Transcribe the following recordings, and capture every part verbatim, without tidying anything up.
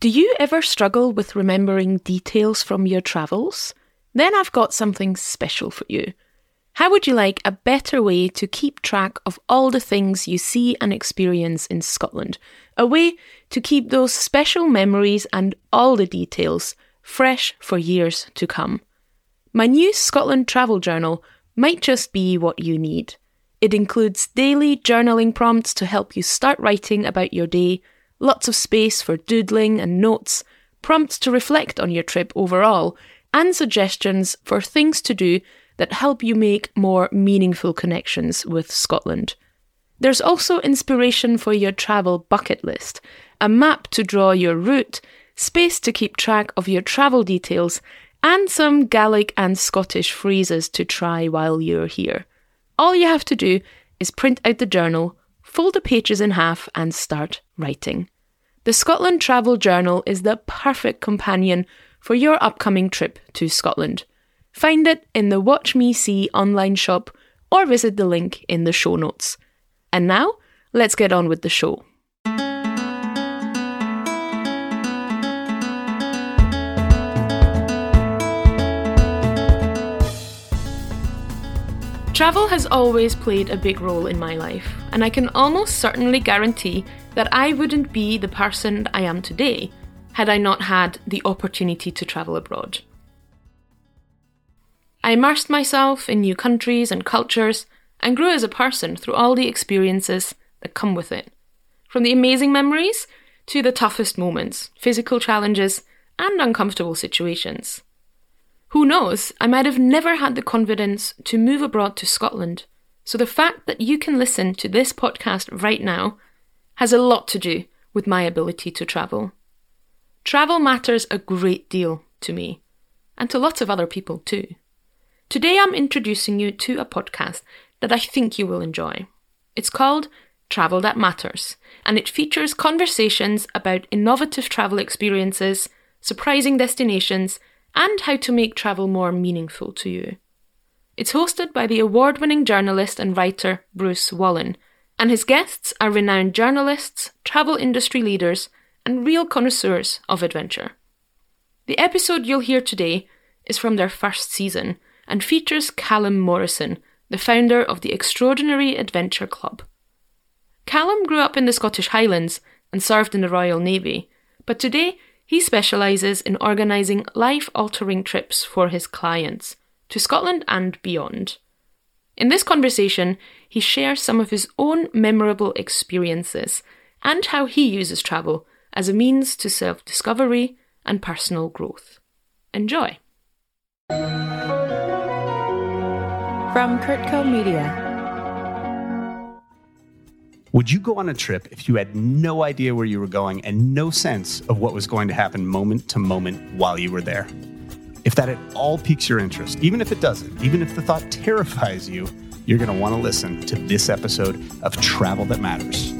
Do you ever struggle with remembering details from your travels? Then I've got something special for you. How would you like a better way to keep track of all the things you see and experience in Scotland? A way to keep those special memories and all the details fresh for years to come. My new Scotland travel journal might just be what you need. It includes daily journaling prompts to help you start writing about your day, lots of space for doodling and notes, prompts to reflect on your trip overall, and suggestions for things to do that help you make more meaningful connections with Scotland. There's also inspiration for your travel bucket list, a map to draw your route, space to keep track of your travel details, and some Gaelic and Scottish phrases to try while you're here. All you have to do is print out the journal, fold the pages in half, and start writing. The Scotland Travel Journal is the perfect companion for your upcoming trip to Scotland. Find it in the Watch Me See online shop or visit the link in the show notes. And now, let's get on with the show. Travel has always played a big role in my life, and I can almost certainly guarantee that I wouldn't be the person I am today had I not had the opportunity to travel abroad. I immersed myself in new countries and cultures and grew as a person through all the experiences that come with it. From the amazing memories to the toughest moments, physical challenges, and uncomfortable situations. Who knows, I might have never had the confidence to move abroad to Scotland, so the fact that you can listen to this podcast right now has a lot to do with my ability to travel. Travel matters a great deal to me, and to lots of other people too. Today I'm introducing you to a podcast that I think you will enjoy. It's called Travel That Matters, and it features conversations about innovative travel experiences, surprising destinations, and how to make travel more meaningful to you. It's hosted by the award-winning journalist and writer Bruce Wallen, and his guests are renowned journalists, travel industry leaders, and real connoisseurs of adventure. The episode you'll hear today is from their first season and features Callum Morrison, the founder of the Extraordinary Adventure Club. Callum grew up in the Scottish Highlands and served in the Royal Navy, but today he specialises in organising life-altering trips for his clients to Scotland and beyond. In this conversation, he shares some of his own memorable experiences and how he uses travel as a means to self-discovery and personal growth. Enjoy. From Kurtco Media. Would you go on a trip if you had no idea where you were going and no sense of what was going to happen moment to moment while you were there? If that at all piques your interest, even if it doesn't, even if the thought terrifies you, you're going to want to listen to this episode of Travel That Matters.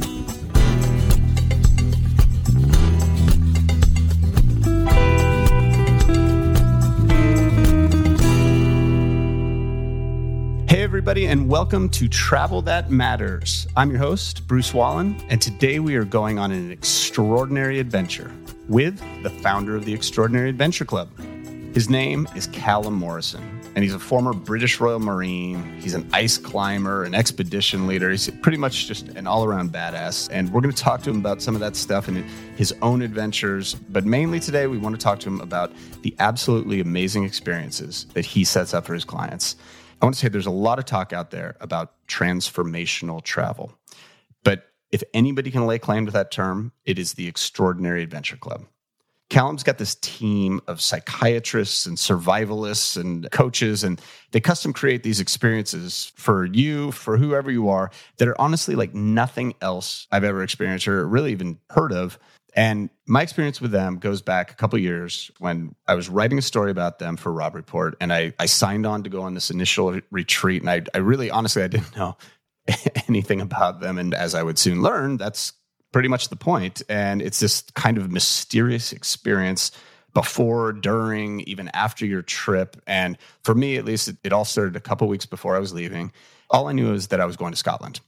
Hey everybody, and welcome to Travel That Matters. I'm your host, Bruce Wallen, and today we are going on an extraordinary adventure with the founder of the Extraordinary Adventure Club. His name is Callum Morrison, and he's a former British Royal Marine. He's an ice climber, an expedition leader. He's pretty much just an all-around badass, and we're going to talk to him about some of that stuff and his own adventures, but mainly today we want to talk to him about the absolutely amazing experiences that he sets up for his clients. I want to say there's a lot of talk out there about transformational travel. But if anybody can lay claim to that term, it is the Extraordinary Adventure Club. Callum's got this team of psychiatrists and survivalists and coaches, and they custom create these experiences for you, for whoever you are, that are honestly like nothing else I've ever experienced or really even heard of. And my experience with them goes back a couple years when I was writing a story about them for Robb Report, and I, I signed on to go on this initial retreat. And I, I really, honestly, I didn't know anything about them. And as I would soon learn, that's pretty much the point. And it's this kind of mysterious experience before, during, even after your trip. And for me, at least, it, it all started a couple weeks before I was leaving. All I knew was that I was going to Scotland.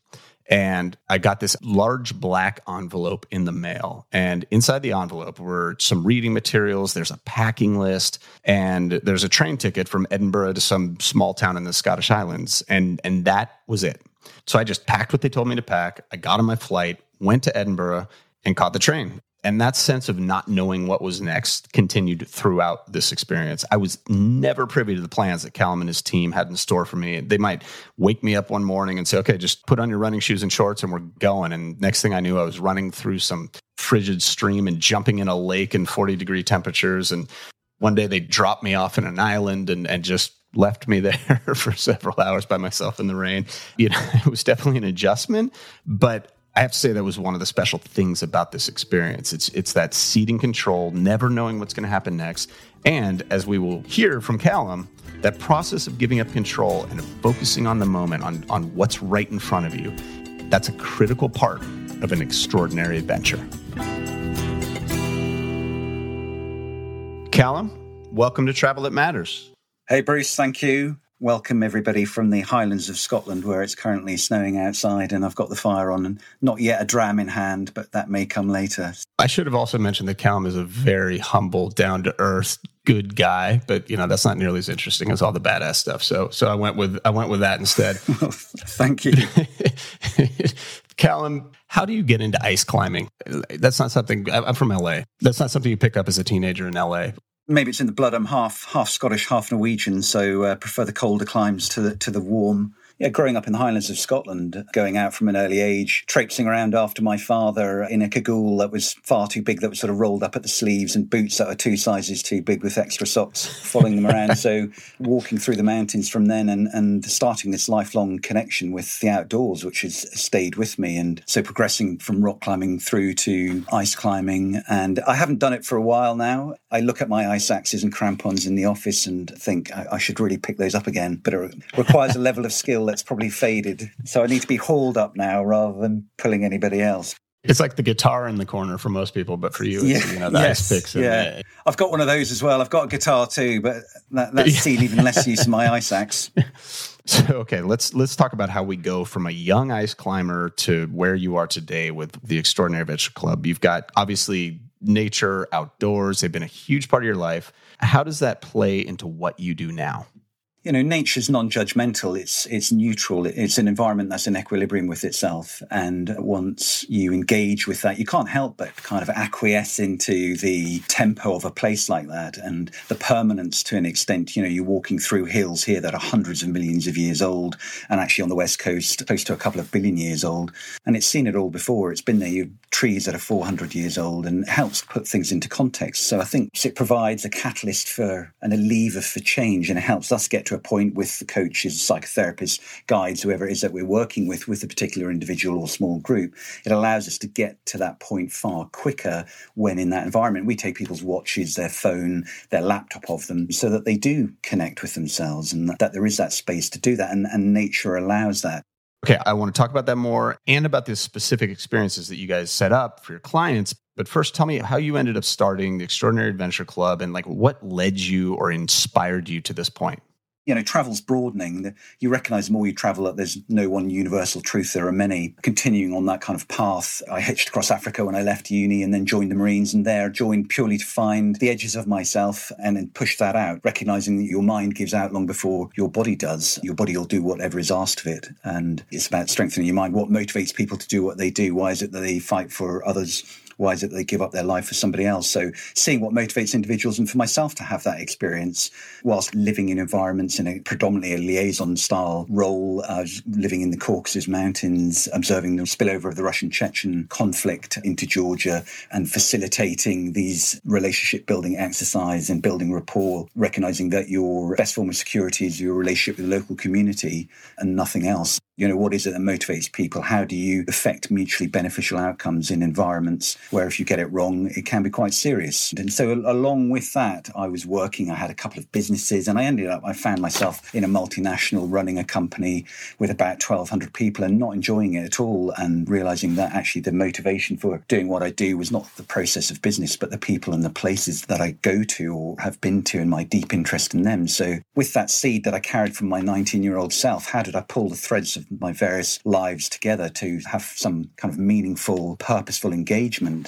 And I got this large black envelope in the mail. And inside the envelope were some reading materials. There's a packing list. And there's a train ticket from Edinburgh to some small town in the Scottish Highlands. And, and that was it. So I just packed what they told me to pack. I got on my flight, went to Edinburgh, and caught the train. And that sense of not knowing what was next continued throughout this experience. I was never privy to the plans that Callum and his team had in store for me. They might wake me up one morning and say, okay, just put on your running shoes and shorts and we're going. And next thing I knew, I was running through some frigid stream and jumping in a lake in forty degree temperatures. And one day they dropped me off in an island and, and just left me there for several hours by myself in the rain. You know, it was definitely an adjustment, but I have to say that was one of the special things about this experience. It's it's that seating control, never knowing what's going to happen next. And as we will hear from Callum, that process of giving up control and of focusing on the moment, on, on what's right in front of you, that's a critical part of an extraordinary adventure. Callum, welcome to Travel That Matters. Hey, Bruce, thank you. Welcome, everybody, from the Highlands of Scotland, where it's currently snowing outside, and I've got the fire on, and not yet a dram in hand, but that may come later. I should have also mentioned that Callum is a very humble, down-to-earth, good guy, but you know that's not nearly as interesting as all the badass stuff. So, so I went with I went with that instead. Well, thank you, Callum. How do you get into ice climbing? That's not something. I'm from L A. That's not something you pick up as a teenager in L A. Maybe it's in the blood. I'm half half Scottish, half Norwegian, so uh, prefer the colder climes to the, to the warm. Yeah, growing up in the Highlands of Scotland, going out from an early age, traipsing around after my father in a cagoule that was far too big, that was sort of rolled up at the sleeves, and boots that were two sizes too big with extra socks, following them around. So walking through the mountains from then and, and starting this lifelong connection with the outdoors, which has stayed with me. And so progressing from rock climbing through to ice climbing. And I haven't done it for a while now. I look at my ice axes and crampons in the office and think I, I should really pick those up again. But it requires a level of skill that's probably faded. So I need to be hauled up now rather than pulling anybody else. It's like the guitar in the corner for most people, but for you, it's, yeah, you know, the yes, ice picks. Yeah. The... I've got one of those as well. I've got a guitar too, but that, that's seen even less use of my ice axe. So, okay, let's let's talk about how we go from a young ice climber to where you are today with the Extraordinary Adventure Club. You've got, obviously, nature, outdoors. They've been a huge part of your life. How does that play into what you do now? You know, nature's non-judgmental. It's it's neutral. It's an environment that's in equilibrium with itself. And once you engage with that, you can't help but kind of acquiesce into the tempo of a place like that and the permanence to an extent. You know, you're walking through hills here that are hundreds of millions of years old, and actually on the West Coast, close to a couple of billion years old. And it's seen it all before. It's been there. You have trees that are four hundred years old, and it helps put things into context. So I think it provides a catalyst for and a lever for change, and it helps us get to a point with the coaches, psychotherapists, guides, whoever it is that we're working with, with a particular individual or small group. It allows us to get to that point far quicker when in that environment. We take people's watches, their phone, their laptop of them so that they do connect with themselves and that, that there is that space to do that. And, and nature allows that. Okay, I want to talk about that more and about the specific experiences that you guys set up for your clients. But first, tell me how you ended up starting the Extraordinary Adventure Club and like what led you or inspired you to this point. You know, travel's broadening. You recognize the more you travel that there's no one universal truth. There are many. Continuing on that kind of path, I hitched across Africa when I left uni and then joined the Marines, and there joined purely to find the edges of myself and then push that out, recognizing that your mind gives out long before your body does. Your body will do whatever is asked of it. And it's about strengthening your mind. What motivates people to do what they do? Why is it that they fight for others? Why is it that they give up their life for somebody else? So seeing what motivates individuals, and for myself to have that experience whilst living in environments in a predominantly a liaison style role. I was living in the Caucasus Mountains, observing the spillover of the Russian-Chechen conflict into Georgia and facilitating these relationship building exercise and building rapport, recognizing that your best form of security is your relationship with the local community and nothing else. You know, what is it that motivates people? How do you affect mutually beneficial outcomes in environments where if you get it wrong, it can be quite serious? And so along with that, I was working, I had a couple of businesses, and I ended up, I found myself in a multinational running a company with about twelve hundred people and not enjoying it at all, and realizing that actually the motivation for doing what I do was not the process of business, but the people and the places that I go to or have been to and my deep interest in them. So with that seed that I carried from my nineteen-year-old self, how did I pull the threads of of my various lives together to have some kind of meaningful, purposeful engagement.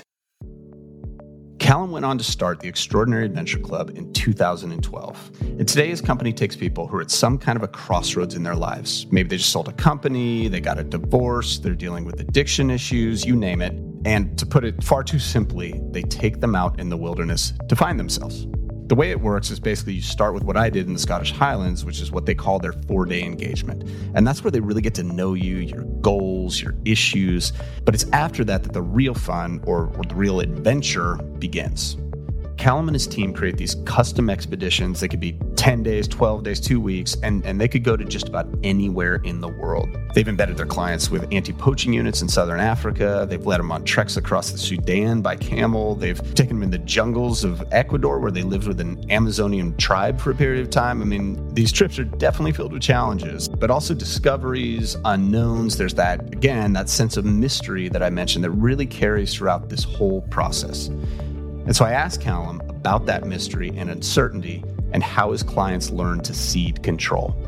Callum went on to start the Extraordinary Adventure Club in two thousand twelve. And today his company takes people who are at some kind of a crossroads in their lives. Maybe they just sold a company, they got a divorce, they're dealing with addiction issues, you name it. And to put it far too simply, they take them out in the wilderness to find themselves. The way it works is basically you start with what I did in the Scottish Highlands, which is what they call their four-day engagement. And that's where they really get to know you, your goals, your issues. But it's after that that the real fun or, or the real adventure begins. Callum and his team create these custom expeditions. They could be ten days, twelve days, two weeks, and, and they could go to just about anywhere in the world. They've embedded their clients with anti-poaching units in southern Africa. They've led them on treks across the Sudan by camel. They've taken them in the jungles of Ecuador, where they lived with an Amazonian tribe for a period of time. I mean, these trips are definitely filled with challenges, but also discoveries, unknowns. There's that, again, that sense of mystery that I mentioned that really carries throughout this whole process. And so I asked Callum about that mystery and uncertainty and how his clients learn to cede control.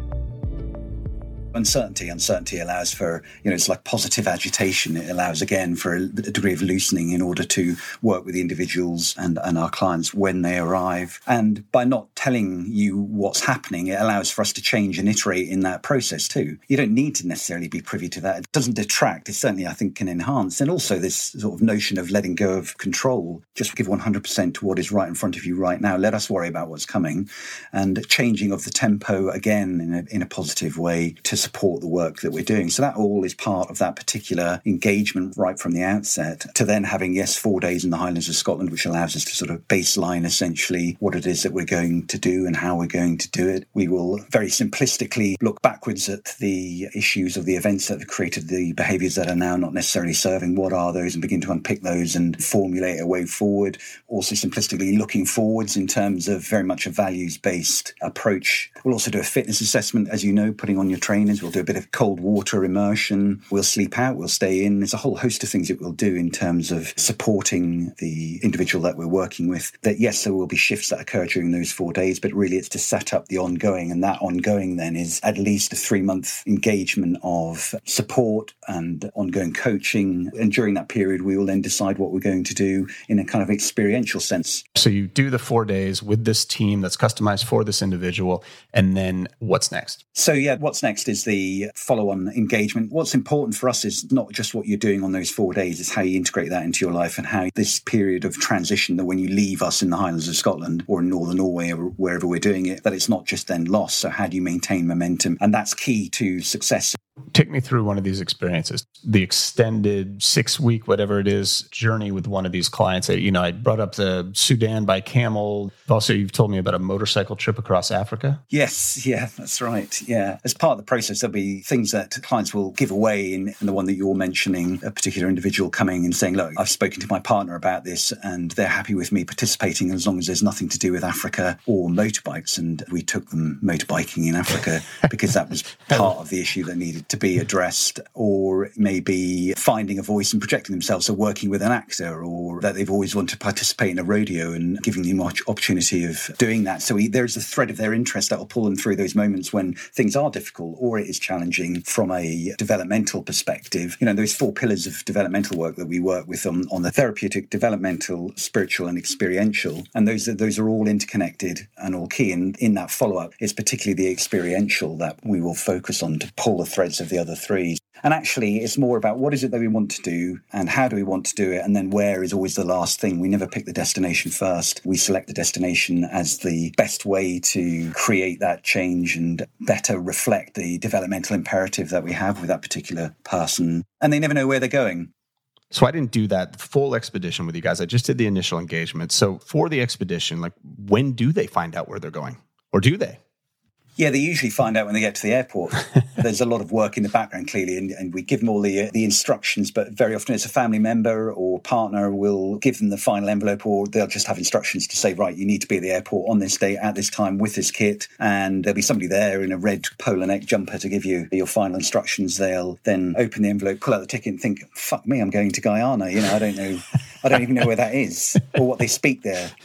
Uncertainty. Uncertainty allows for, you know, it's like positive agitation. It allows, again, for a degree of loosening in order to work with the individuals and, and our clients when they arrive. And by not telling you what's happening, it allows for us to change and iterate in that process too. You don't need to necessarily be privy to that. It doesn't detract. It certainly, I think, can enhance. And also this sort of notion of letting go of control. Just give one hundred percent to what is right in front of you right now. Let us worry about what's coming. And changing of the tempo, again, in a, in a positive way to support the work that we're doing. So that all is part of that particular engagement right from the outset, to then having, yes, four days in the Highlands of Scotland, which allows us to sort of baseline essentially what it is that we're going to do and how we're going to do it. We will very simplistically look backwards at the issues of the events that have created the behaviours that are now not necessarily serving. What are those? And begin to unpick those and formulate a way forward. Also simplistically looking forwards in terms of very much a values-based approach. We'll also do a fitness assessment, as you know, putting on your trainers. We'll do a bit of cold water immersion. We'll sleep out, we'll stay in. There's a whole host of things that we'll do in terms of supporting the individual that we're working with. That, yes, there will be shifts that occur during those four days, but really it's to set up the ongoing. And that ongoing then is at least a three-month engagement of support and ongoing coaching. And during that period, we will then decide what we're going to do in a kind of experiential sense. So you do the four days with this team that's customized for this individual. And then what's next? So yeah, what's next is the follow-on engagement. What's important for us is not just what you're doing on those four days, it's how you integrate that into your life and how this period of transition, that when you leave us in the Highlands of Scotland or in Northern Norway or wherever we're doing it, that it's not just then lost. So how do you maintain momentum? And that's key to success. Take me through one of these experiences, the extended six week, whatever it is, journey with one of these clients. You know, I brought up the Sudan by camel. Also, you've told me about a motorcycle trip across Africa. Yes. Yeah, that's right. Yeah. As part of the process, there'll be things that clients will give away. In, in the one that you're mentioning, a particular individual coming and saying, look, I've spoken to my partner about this and they're happy with me participating as long as there's nothing to do with Africa or motorbikes. And we took them motorbiking in Africa because that was part of the issue that needed to be addressed. Or maybe finding a voice and projecting themselves, so working with an actor, or that they've always wanted to participate in a rodeo and giving them much opportunity of doing that. So we, there's a thread of their interest that will pull them through those moments when things are difficult or it is challenging from a developmental perspective. You know, those four pillars of developmental work that we work with on, on the therapeutic, developmental, spiritual and experiential. And those are, those are all interconnected and all key. And in that follow-up, it's particularly the experiential that we will focus on to pull the threads of the other three. And actually, it's more about what is it that we want to do and how do we want to do it? And then where is always the last thing. We never pick the destination first. We select the destination as the best way to create that change and better reflect the developmental imperative that we have with that particular person. And they never know where they're going. So I didn't do that full expedition with you guys. I just did the initial engagement. So for the expedition, like, when do they find out where they're going? Or do they? Yeah, they usually find out when they get to the airport. There's a lot of work in the background, clearly, and, and we give them all the the instructions, but very often it's a family member or partner will give them the final envelope, or they'll just have instructions to say, right, you need to be at the airport on this day at this time with this kit, and there'll be somebody there in a red polo neck jumper to give you your final instructions. They'll then open the envelope, pull out the ticket and think, fuck me, I'm going to Guyana. You know, I don't know. I don't even know where that is or what they speak there.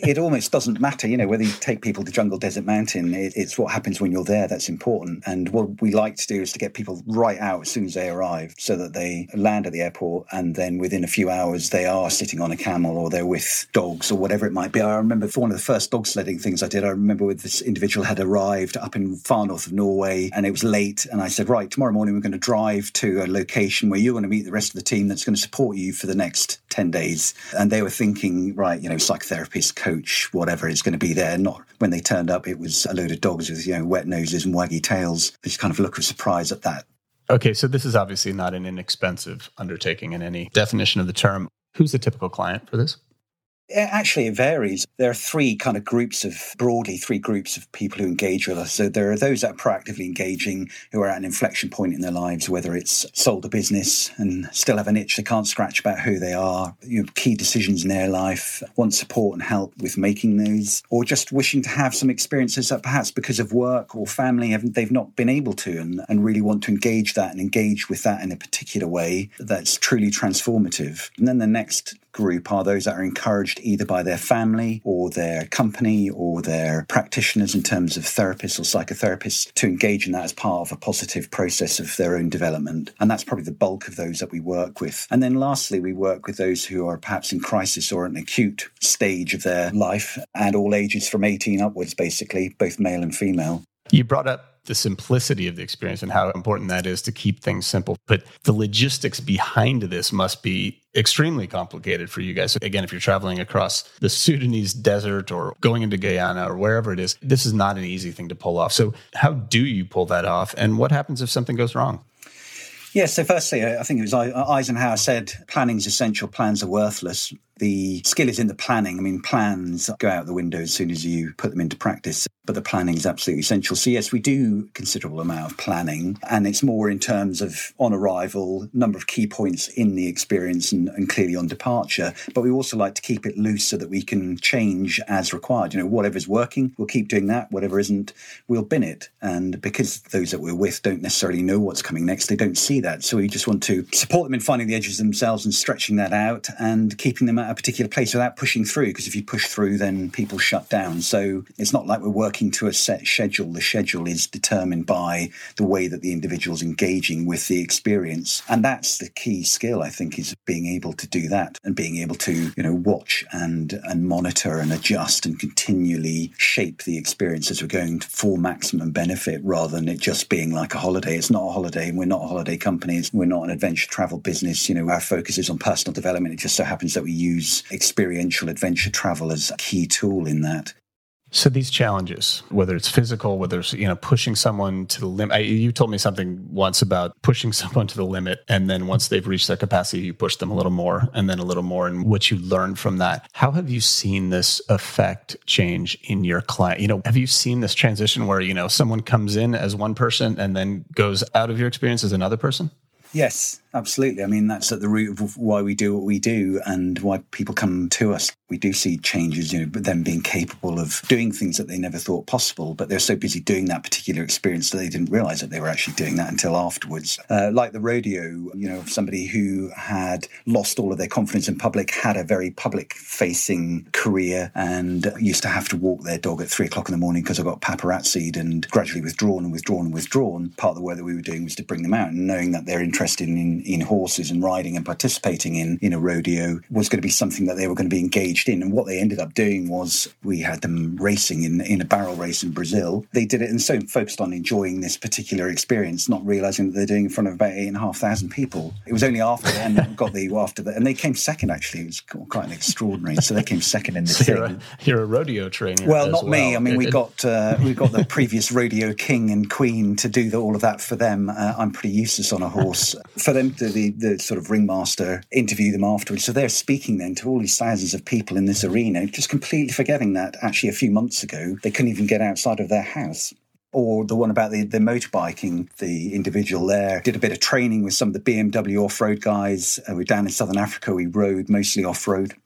it almost doesn't matter, you know, whether you take people to Jungle Desert Mountain, it, it's what happens when you're there that's important. And what we like to do is to get people right out as soon as they arrive so that they land at the airport and then within a few hours they are sitting on a camel or they're with dogs or whatever it might be. I remember for one of the first dog sledding things I did, I remember with this individual had arrived up in far north of Norway and it was late and I said, right, tomorrow morning we're going to drive to a location where you're going to meet the rest of the team that's going to support you for the next ten days. And they were thinking, right, you know, psychotherapist, coach, whatever is going to be there. Not when they turned up, it was a load of dogs with, you know, wet noses and waggy tails. Just kind of look of surprise at that. Okay, so this is obviously not an inexpensive undertaking in any definition of the term. Who's the typical client for this? Actually, it varies. There are three kind of groups of, broadly, three groups of people who engage with us. So there are those that are proactively engaging, who are at an inflection point in their lives, whether it's sold a business and still have an itch they can't scratch about who they are, you know, key decisions in their life, want support and help with making those, or just wishing to have some experiences that perhaps because of work or family haven't, they've not been able to, and, and really want to engage that and engage with that in a particular way that's truly transformative. And then the next group are those that are encouraged either by their family or their company or their practitioners in terms of therapists or psychotherapists to engage in that as part of a positive process of their own development. And that's probably the bulk of those that we work with. And then lastly, we work with those who are perhaps in crisis or an acute stage of their life, and all ages from eighteen upwards, basically, both male and female. You brought up the simplicity of the experience and how important that is to keep things simple. But the logistics behind this must be extremely complicated for you guys. So again, if you're traveling across the Sudanese desert or going into Guyana or wherever it is, this is not an easy thing to pull off. So how do you pull that off? And what happens if something goes wrong? Yes, so firstly, I think it was Eisenhower said, planning is essential, plans are worthless. The skill is in the planning. I mean, plans go out the window as soon as you put them into practice, but the planning is absolutely essential. So yes, we do a considerable amount of planning, and it's more in terms of on arrival, number of key points in the experience and, and clearly on departure. But we also like to keep it loose so that we can change as required. You know, whatever's working, we'll keep doing that. Whatever isn't, we'll bin it. And because those that we're with don't necessarily know what's coming next, they don't see that. So we just want to support them in finding the edges themselves and stretching that out and keeping them at a particular place without pushing through, because if you push through, then people shut down. So it's not like we're working to a set schedule. The schedule is determined by the way that the individual's engaging with the experience. And that's the key skill, I think, is being able to do that and being able to, you know, watch and, and monitor and adjust and continually shape the experience as we're going for maximum benefit, rather than it just being like a holiday. It's not a holiday, and we're not a holiday company. We're not an adventure travel business. You know, our focus is on personal development. It just so happens that we use experiential adventure travel as a key tool in that. So these challenges, whether it's physical, whether it's, you know, pushing someone to the limit. You told me something once about pushing someone to the limit, and then once they've reached their capacity, you push them a little more and then a little more, and what you learned from that. How have you seen this affect change in your client? You know, have you seen this transition where, you know, someone comes in as one person and then goes out of your experience as another person? Yes, absolutely. I mean, that's at the root of why we do what we do and why people come to us. We do see changes, you know, but them being capable of doing things that they never thought possible, but they're so busy doing that particular experience that they didn't realize that they were actually doing that until afterwards. Uh, like the rodeo, you know, somebody who had lost all of their confidence in public, had a very public-facing career, and used to have to walk their dog at three o'clock in the morning because I got paparazzi'd, and gradually withdrawn and withdrawn and withdrawn. Part of the work that we were doing was to bring them out, and knowing that they're interested in, in horses and riding and participating in, in a rodeo was going to be something that they were going to be engaged in. And what they ended up doing was we had them racing in, in a barrel race in Brazil. They did it and so focused on enjoying this particular experience, not realizing that they're doing it in front of about eight and a half thousand people. It was only after and got the after that, and they came second. Actually, it was quite an extraordinary. So they came second in the so thing. You're a, you're a rodeo trainer. Well, not well. me. I mean, it, we it, got uh, we got the previous rodeo king and queen to do the, all of that for them. Uh, I'm pretty useless on a horse. For them to the the sort of ringmaster interview them afterwards. So they're speaking then to all these thousands of people in this arena, just completely forgetting that actually a few months ago they couldn't even get outside of their house. Or the one about the, the motorbiking, the individual there did a bit of training with some of the B M W off-road guys. Uh, we're down in Southern Africa. We rode mostly off-road.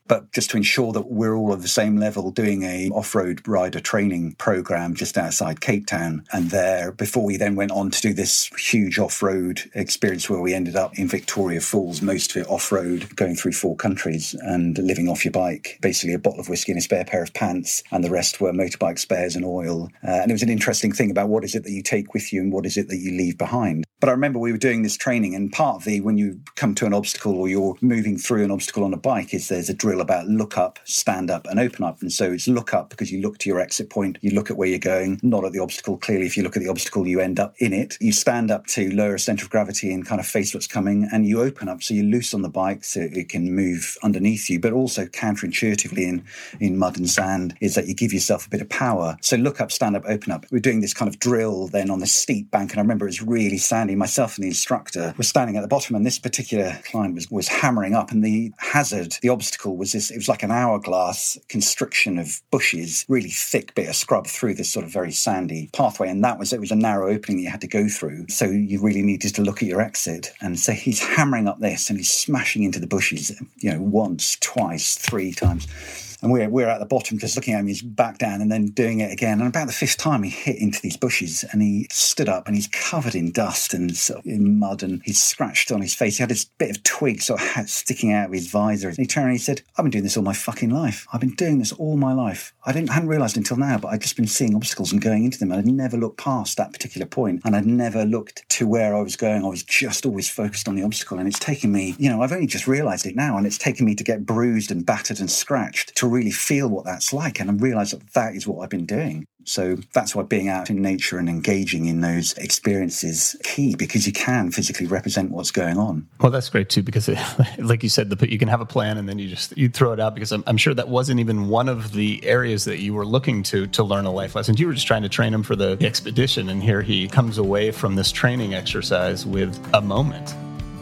but just to ensure that we're all at the same level, doing a off-road rider training program just outside Cape Town. And there, before we then went on to do this huge off-road experience where we ended up in Victoria Falls, most of it off-road, going through four countries and living off your bike, basically a bottle of whiskey and a spare pair of pants, and the rest were motorbike spares and oil. Uh, and it was an interesting thing about what is it that you take with you and what is it that you leave behind. But I remember we were doing this training, and part of the, when you come to an obstacle or you're moving through an obstacle on a bike, is there's a drill about look up, stand up and open up. And so it's look up because you look to your exit point, you look at where you're going, not at the obstacle. Clearly, if you look at the obstacle, you end up in it. You stand up to lower centre of gravity and kind of face what's coming, and you open up so you loose on the bike so it can move underneath you. But also counterintuitively in, in mud and sand is that you give yourself a bit of power. So look up, stand up, open up. We're doing this kind of drill then on the steep bank, and I remember it was really sandy. Myself and the instructor were standing at the bottom, and this particular client was, was hammering up, and the hazard, the obstacle was this, it was like an hourglass constriction of bushes, really thick bit of scrub through this sort of very sandy pathway, and that was, it was a narrow opening that you had to go through, so you really needed to look at your exit. And so he's hammering up this and he's smashing into the bushes, you know, once, twice, three times. And we're, we're at the bottom just looking at him, he's back down and then doing it again. And about the fifth time he hit into these bushes and he stood up and he's covered in dust and sort of in mud, and he's scratched on his face. He had this bit of twig sort of sticking out of his visor. And he turned and he said, I've been doing this all my fucking life. I've been doing this all my life. I didn't hadn't realised until now, but I'd just been seeing obstacles and going into them. And I'd never looked past that particular point, and I'd never looked to where I was going. I was just always focused on the obstacle. And it's taken me, you know, I've only just realised it now, and it's taken me to get bruised and battered and scratched to really feel what that's like, and I realise that that is what I've been doing. So that's why being out in nature and engaging in those experiences is key, because you can physically represent what's going on. Well, that's great too, because it, like you said, the, you can have a plan and then you just you throw it out, because I'm, I'm sure that wasn't even one of the areas that you were looking to to learn a life lesson. You were just trying to train him for the expedition, and here he comes away from this training exercise with a moment.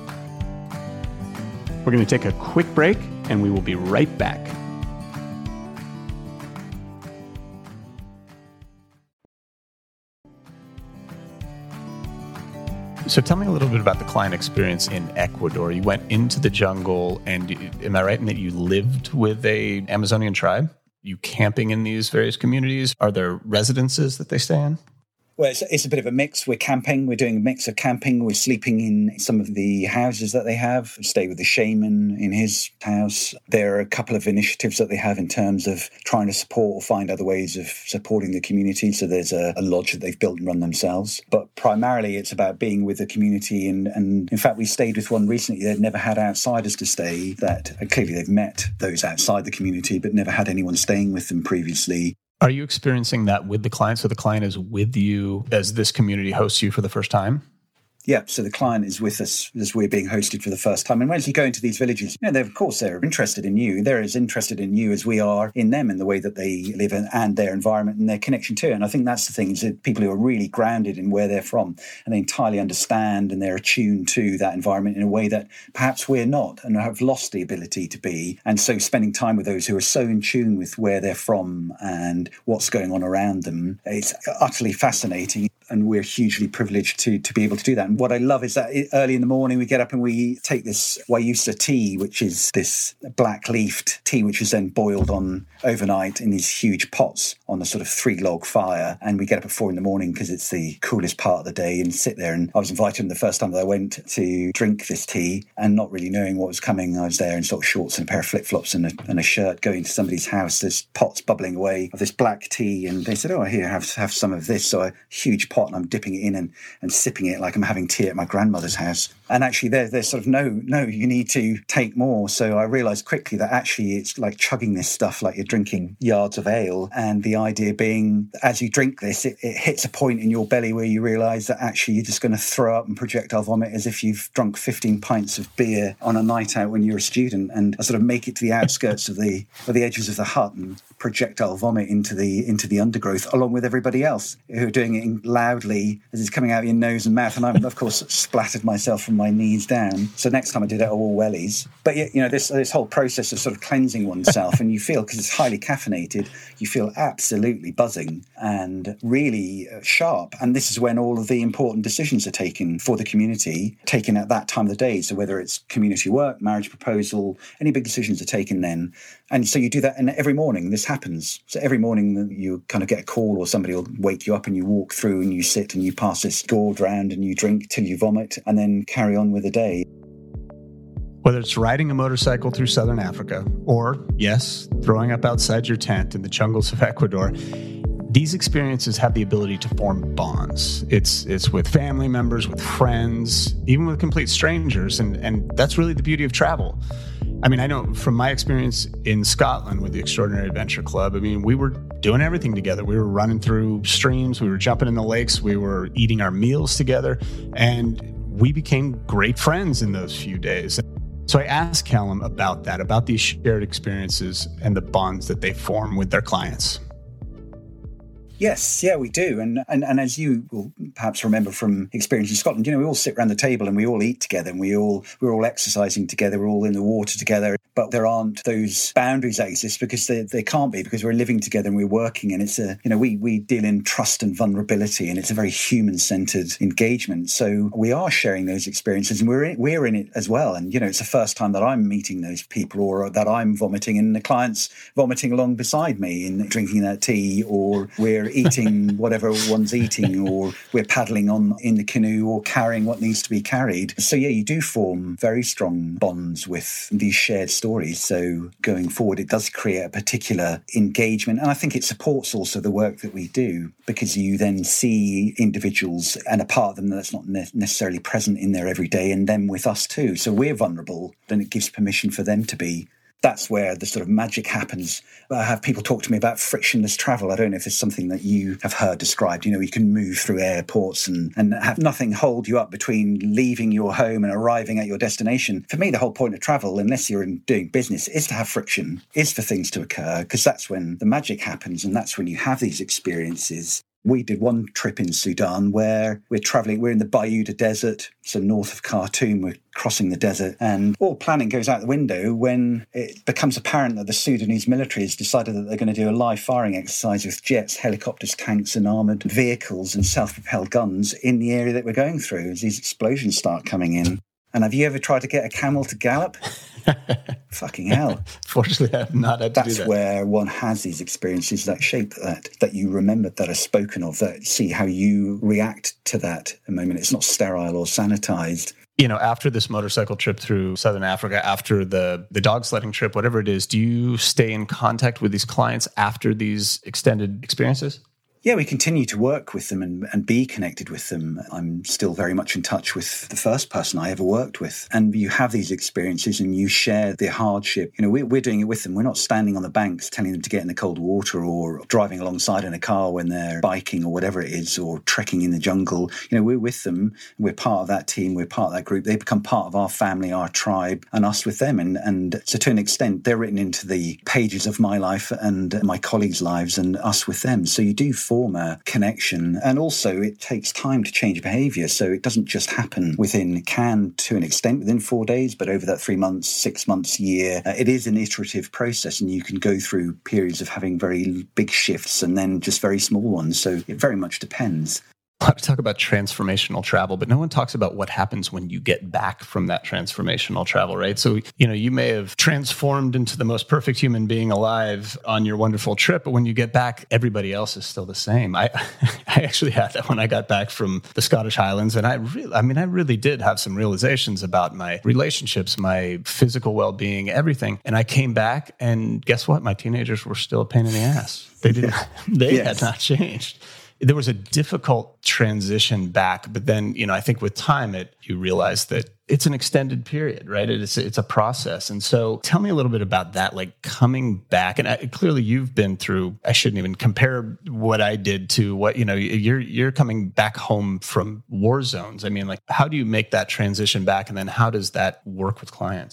We're going to take a quick break and we will be right back. So tell me a little bit about the client experience in Ecuador. You went into the jungle, and am I right in that you lived with a Amazonian tribe? You camping in these various communities? Are there residences that they stay in? Well, it's, it's a bit of a mix. We're camping. We're doing a mix of camping. We're sleeping in some of the houses that they have. We stay with the shaman in his house. There are a couple of initiatives that they have in terms of trying to support or find other ways of supporting the community. So there's a, a lodge that they've built and run themselves. But primarily it's about being with the community. And, and in fact, we stayed with one recently. They'd never had outsiders to stay. That clearly they've met those outside the community, but never had anyone staying with them previously. Are you experiencing that with the client? So the client is with you as this community hosts you for the first time? Yeah, so the client is with us as we're being hosted for the first time. And as you go into these villages, you know, they're, of course, they're interested in you. They're as interested in you as we are in them, in the way that they live in, and their environment and their connection to it. And I think that's the thing, is that people who are really grounded in where they're from, and they entirely understand and they're attuned to that environment in a way that perhaps we're not, and have lost the ability to be. And so spending time with those who are so in tune with where they're from and what's going on around them, it's utterly fascinating. And we're hugely privileged to to be able to do that. And what I love is that early in the morning we get up and we take this Wayusa tea, which is this black-leafed tea, which is then boiled on overnight in these huge pots on a sort of three-log fire. And we get up at four in the morning because it's the coolest part of the day, and sit there. And I was invited the first time that I went to drink this tea, and not really knowing what was coming, I was there in sort of shorts and a pair of flip-flops and a, and a shirt, going to somebody's house. There's pots bubbling away of this black tea, and they said, oh, here, have have some of this. So a huge pot, and I'm dipping it in and, and sipping it like I'm having tea at my grandmother's house. And actually there, there's sort of no, no, you need to take more. So I realised quickly that actually it's like chugging this stuff like you're drinking yards of ale. And the idea being, as you drink this, it, it hits a point in your belly where you realise that actually you're just going to throw up and projectile vomit as if you've drunk fifteen pints of beer on a night out when you're a student. And I sort of make it to the outskirts of the of the edges of the hut and projectile vomit into the into the undergrowth, along with everybody else who are doing it loudly as it's coming out of your nose and mouth. And I've, of course, splattered myself from my knees down. So next time I did it, I wore wellies. But, you know, this this whole process of sort of cleansing oneself, and you feel, because it's highly caffeinated, you feel absolutely buzzing and really sharp. And this is when all of the important decisions are taken for the community, taken at that time of the day. So whether it's community work, marriage proposal, any big decisions are taken then. And so you do that, and every morning this happens. So every morning you kind of get a call, or somebody will wake you up and you walk through and you sit and you pass this gourd round and you drink till you vomit and then carry on with the day. Whether it's riding a motorcycle through southern Africa or, yes, throwing up outside your tent in the jungles of Ecuador, these experiences have the ability to form bonds. It's it's with family members, with friends, even with complete strangers. And, and that's really the beauty of travel. I mean, I know from my experience in Scotland with the Extraordinary Adventure Club, I mean, we were doing everything together. We were running through streams, we were jumping in the lakes, we were eating our meals together, and we became great friends in those few days. So I asked Callum about that, about these shared experiences and the bonds that they form with their clients. Yes, yeah, we do. And, and and as you will perhaps remember from experience in Scotland, you know, we all sit around the table and we all eat together, and we all, we're all exercising together, we're all in the water together. But there aren't those boundaries that exist, because they, they can't be, because we're living together and we're working. And it's a, you know, we, we deal in trust and vulnerability, and it's a very human-centered engagement. So we are sharing those experiences, and we're in, we're in it as well. And, you know, it's the first time that I'm meeting those people, or that I'm vomiting and the client's vomiting along beside me and drinking that tea, or we're eating whatever one's eating, or we're paddling on in the canoe, or carrying what needs to be carried. So yeah, you do form very strong bonds with these shared stories. So going forward, it does create a particular engagement. And I think it supports also the work that we do, because you then see individuals and a part of them that's not ne- necessarily present in there every day, and them with us too. So we're vulnerable, then it gives permission for them to be. That's where the sort of magic happens. I have people talk to me about frictionless travel. I don't know if it's something that you have heard described. You know, you can move through airports and, and have nothing hold you up between leaving your home and arriving at your destination. For me, the whole point of travel, unless you're in doing business, is to have friction, is for things to occur, because that's when the magic happens, and that's when you have these experiences. We did one trip in Sudan where we're traveling, we're in the Bayuda Desert, so north of Khartoum, we're crossing the desert, and all planning goes out the window when it becomes apparent that the Sudanese military has decided that they're going to do a live firing exercise with jets, helicopters, tanks and armoured vehicles and self-propelled guns in the area that we're going through as these explosions start coming in. And have you ever tried to get a camel to gallop? Fucking hell. Fortunately, I've not had to That's do that. where one has these experiences that shape that, that you remember, that are spoken of, that see how you react to that a moment. It's not sterile or sanitized. You know, after this motorcycle trip through Southern Africa, after the, the dog sledding trip, whatever it is, do you stay in contact with these clients after these extended experiences? Yeah, we continue to work with them and, and be connected with them. I'm still very much in touch with the first person I ever worked with. And you have these experiences and you share the hardship. You know, we're, we're doing it with them. We're not standing on the banks telling them to get in the cold water, or driving alongside in a car when they're biking or whatever it is, or trekking in the jungle. You know, we're with them. We're part of that team. We're part of that group. They become part of our family, our tribe, and us with them. And, and so to an extent, they're written into the pages of my life and my colleagues' lives, and us with them. So you do form a connection. And also it takes time to change behaviour, so it doesn't just happen within, can to an extent within four days, but over that three months, six months, year, uh, it is an iterative process, and you can go through periods of having very big shifts and then just very small ones. So it very much depends. A lot of talk about transformational travel, but no one talks about what happens when you get back from that transformational travel, right? So, you know, you may have transformed into the most perfect human being alive on your wonderful trip, but when you get back, everybody else is still the same. I I actually had that when I got back from the Scottish Highlands, and I really, I mean, I really did have some realizations about my relationships, my physical well-being, everything. And I came back, and guess what? My teenagers were still a pain in the ass. They didn't, they yes. had not changed. There was a difficult transition back, but then, you know, I think with time, it you realize that it's an extended period, right? It's it's a process. And so tell me a little bit about that, like coming back. And I, clearly you've been through, I shouldn't even compare what I did to what, you know, you're you're coming back home from war zones. I mean, like, how do you make that transition back? And then how does that work with clients?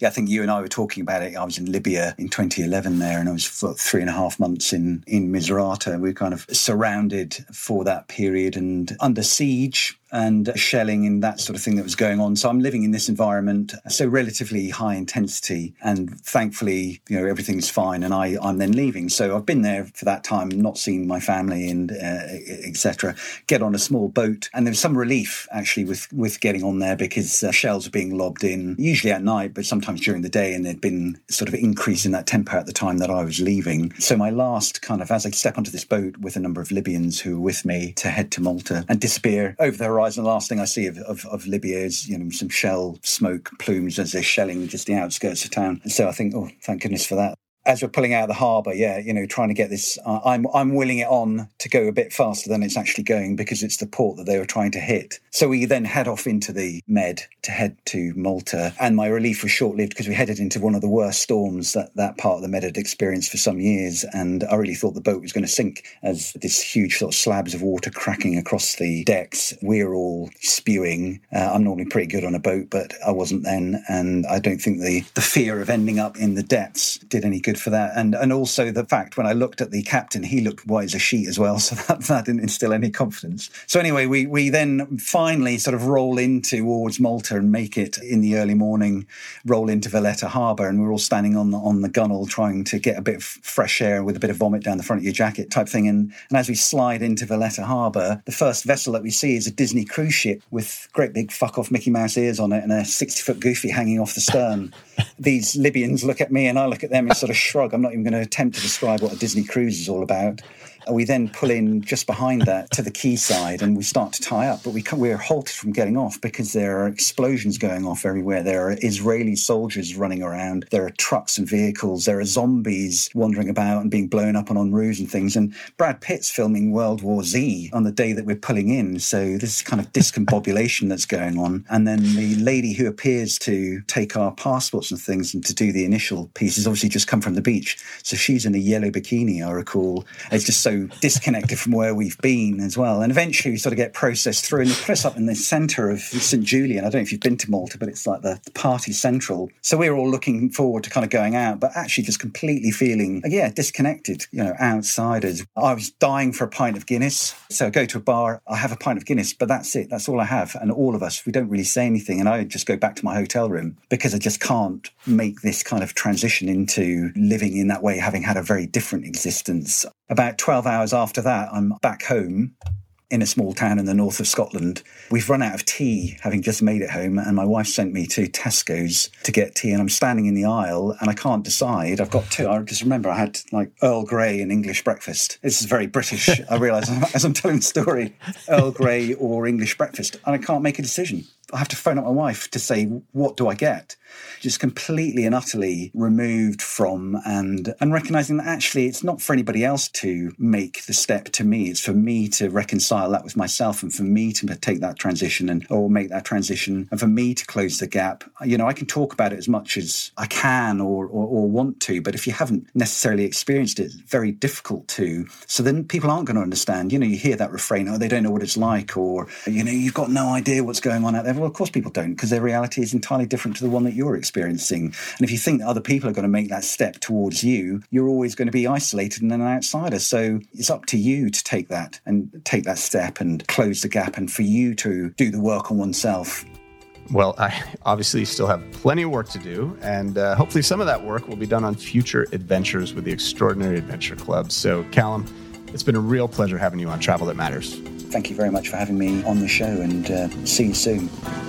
Yeah, I think you and I were talking about it. I was in Libya in twenty eleven there, and I was for three and a half months in, in Misrata. We were kind of surrounded for that period and under siege and shelling and that sort of thing that was going on. So I'm living in this environment, so relatively high intensity, and thankfully, you know, everything's fine, and I, I'm then leaving. So I've been there for that time, not seen my family and uh, et cetera. Get on a small boat, and there was some relief actually with, with getting on there because uh, shells were being lobbed in, usually at night, but sometimes during the day, and there'd been sort of increase in that tempo at the time that I was leaving. So my last kind of, as I step onto this boat with a number of Libyans who were with me to head to Malta and disappear over the horizon, the last thing I see of, of, of Libya is, you know, some shell smoke plumes as they're shelling just the outskirts of town. And so I think, oh, thank goodness for that. As we're pulling out of the harbour, yeah, you know, trying to get this, uh, I'm I'm willing it on to go a bit faster than it's actually going because it's the port that they were trying to hit. So we then head off into the Med to head to Malta. And my relief was short-lived because we headed into one of the worst storms that that part of the Med had experienced for some years. And I really thought the boat was going to sink as this huge sort of slabs of water cracking across the decks. We're all spewing. Uh, I'm normally pretty good on a boat, but I wasn't then. And I don't think the, the fear of ending up in the depths did any good for that. And and also the fact when I looked at the captain, he looked white as a sheet as well. So that, that didn't instill any confidence. So anyway, we, we then finally sort of roll in towards Malta and make it in the early morning, roll into Valletta Harbour. And we're all standing on the, on the gunwale trying to get a bit of fresh air with a bit of vomit down the front of your jacket type thing. And, and as we slide into Valletta Harbour, the first vessel that we see is a Disney cruise ship with great big fuck off Mickey Mouse ears on it and a sixty foot Goofy hanging off the stern. These Libyans look at me and I look at them and sort of shrug. I'm not even going to attempt to describe what a Disney cruise is all about. We then pull in just behind that to the quayside and we start to tie up, but we can, we're halted from getting off because there are explosions going off everywhere. There are Israeli soldiers running around. There are trucks and vehicles. There are zombies wandering about and being blown up on en route and things. And Brad Pitt's filming World War Z on the day that we're pulling in. So this kind of discombobulation that's going on. And then the lady who appears to take our passports and things and to do the initial piece has obviously just come from the beach. So she's in a yellow bikini, I recall. It's just so disconnected from where we've been as well. And eventually we sort of get processed through and they put us up in the centre of St Julian. I don't know if you've been to Malta, but it's like the, the party central. So we're all looking forward to kind of going out, but actually just completely feeling, yeah, disconnected, you know, outsiders. I was dying for a pint of Guinness. So I go to a bar, I have a pint of Guinness, but that's it. That's all I have. And all of us, we don't really say anything. And I just go back to my hotel room because I just can't make this kind of transition into living in that way, having had a very different existence. About twelve hours after that, I'm back home in a small town in the north of Scotland. We've run out of tea, having just made it home, and my wife sent me to Tesco's to get tea, and I'm standing in the aisle, and I can't decide. I've got two. I just remember I had, like, Earl Grey and English breakfast. This is very British, I realise, as I'm telling the story. Earl Grey or English breakfast, and I can't make a decision. I have to phone up my wife to say, what do I get? Just completely and utterly removed from and and recognising that actually it's not for anybody else to make the step to me. It's for me to reconcile that with myself and for me to take that transition and or make that transition and for me to close the gap. You know, I can talk about it as much as I can or, or, or want to, but if you haven't necessarily experienced it, it's very difficult to. So then people aren't going to understand. You know, you hear that refrain, oh, they don't know what it's like, or, you know, you've got no idea what's going on out there. Well, of course people don't, because their reality is entirely different to the one that you're experiencing. And if you think that other people are going to make that step towards you, you're always going to be isolated and an outsider. So it's up to you to take that and take that step and close the gap and for you to do the work on oneself. Well, I obviously still have plenty of work to do, and uh, hopefully some of that work will be done on future adventures with the Extraordinary Adventure Club. So, Callum, it's been a real pleasure having you on Travel That Matters. Thank you very much for having me on the show, and uh, see you soon.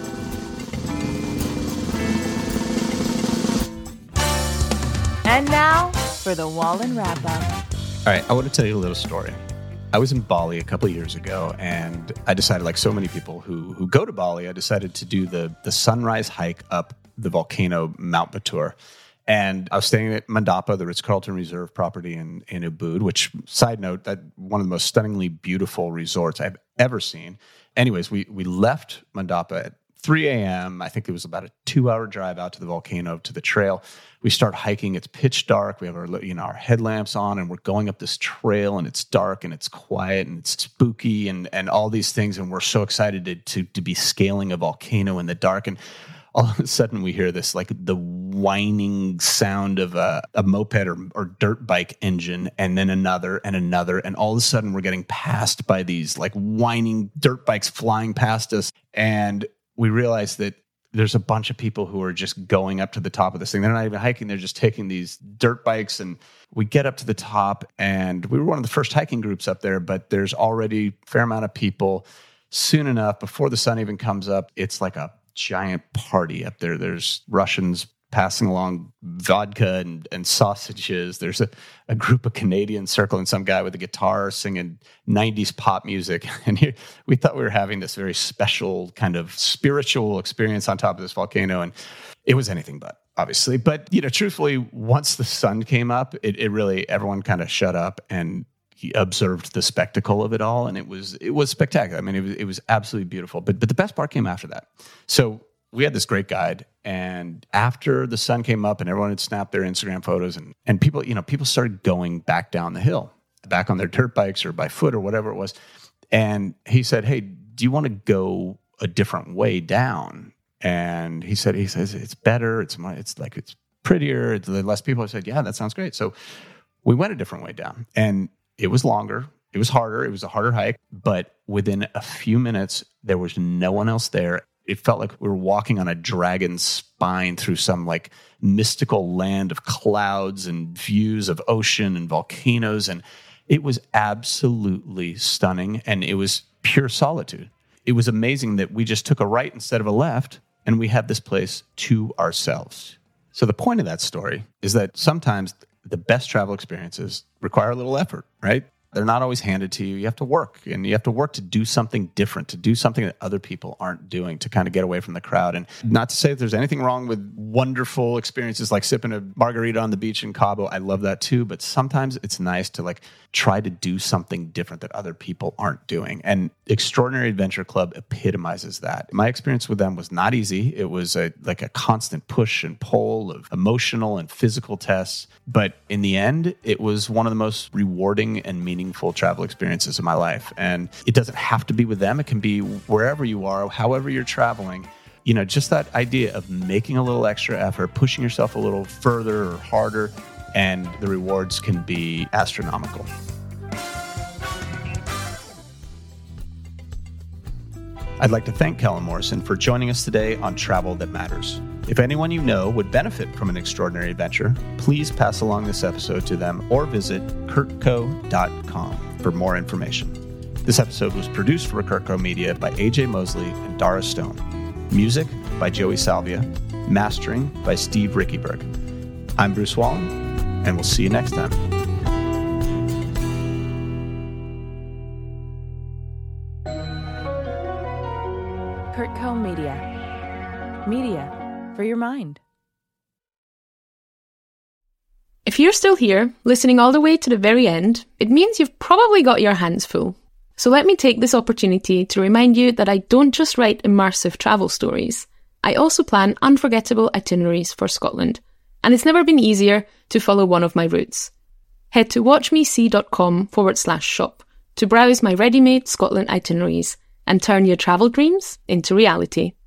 And now for the Wallen Wrap-Up. All right, I want to tell you a little story. I was in Bali a couple of years ago, and I decided, like so many people who who go to Bali, I decided to do the the sunrise hike up the volcano Mount Batur. And I was staying at Mandapa, the Ritz-Carlton Reserve property in, in Ubud, which, side note, that one of the most stunningly beautiful resorts I've ever seen. Anyways, we we left Mandapa at three a.m. I think it was about a two-hour drive out to the volcano, to the trail. We start hiking. It's pitch dark. We have our, you know, our headlamps on, and we're going up this trail, and it's dark, and it's quiet, and it's spooky, and and all these things. And we're so excited to to, to be scaling a volcano in the dark. And all of a sudden we hear this, like the whining sound of a, a moped or, or dirt bike engine, and then another and another. And all of a sudden we're getting passed by these like whining dirt bikes flying past us. And we realize that there's a bunch of people who are just going up to the top of this thing. They're not even hiking. They're just taking these dirt bikes. And we get up to the top, and we were one of the first hiking groups up there, but there's already a fair amount of people. Soon enough, before the sun even comes up, it's like a giant party up there. There's Russians passing along vodka and, and sausages. There's a, a group of Canadians circling some guy with a guitar singing nineties pop music. And here, we thought we were having this very special kind of spiritual experience on top of this volcano. And it was anything but, obviously. But, you know, truthfully, once the sun came up, it, it really, everyone kind of shut up and he observed the spectacle of it all. And it was, it was spectacular. I mean, it was, it was absolutely beautiful. But, but the best part came after that. So we had this great guide, and after the sun came up and everyone had snapped their Instagram photos, and, and people, you know, people started going back down the hill, back on their dirt bikes or by foot or whatever it was. And he said, "Hey, do you want to go a different way down?" And he said, he says, "It's better. It's it's like, it's prettier. It's less people." I said, "Yeah, that sounds great." So we went a different way down, and it was longer. It was harder. It was a harder hike, but within a few minutes, there was no one else there. It felt like we were walking on a dragon's spine through some like mystical land of clouds and views of ocean and volcanoes. And it was absolutely stunning. And it was pure solitude. It was amazing that we just took a right instead of a left, and we had this place to ourselves. So the point of that story is that sometimes the best travel experiences require a little effort, right? They're not always handed to you. You have to work, and you have to work to do something different, to do something that other people aren't doing, to kind of get away from the crowd. And not to say that there's anything wrong with wonderful experiences like sipping a margarita on the beach in Cabo. I love that too. But sometimes it's nice to like try to do something different that other people aren't doing. And Extraordinary Adventure Club epitomizes that. My experience with them was not easy. It was a, like a constant push and pull of emotional and physical tests. But in the end, it was one of the most rewarding and meaningful travel experiences of my life. And it doesn't have to be with them. It can be wherever you are, however you're traveling. You know, just that idea of making a little extra effort, pushing yourself a little further or harder, and the rewards can be astronomical. I'd like to thank Kellen Morrison for joining us today on Travel That Matters. If anyone you know would benefit from an extraordinary adventure, please pass along this episode to them or visit kurtco dot com for more information. This episode was produced for Kurtco Media by A J Mosley and Dara Stone. Music by Joey Salvia. Mastering by Steve Rickyberg. I'm Bruce Wallen, and we'll see you next time. Kurtco Media. Media for your mind. If you're still here, listening all the way to the very end, it means you've probably got your hands full. So let me take this opportunity to remind you that I don't just write immersive travel stories. I also plan unforgettable itineraries for Scotland. And it's never been easier to follow one of my routes. Head to watchmesee.com forward slash shop to browse my ready-made Scotland itineraries and turn your travel dreams into reality.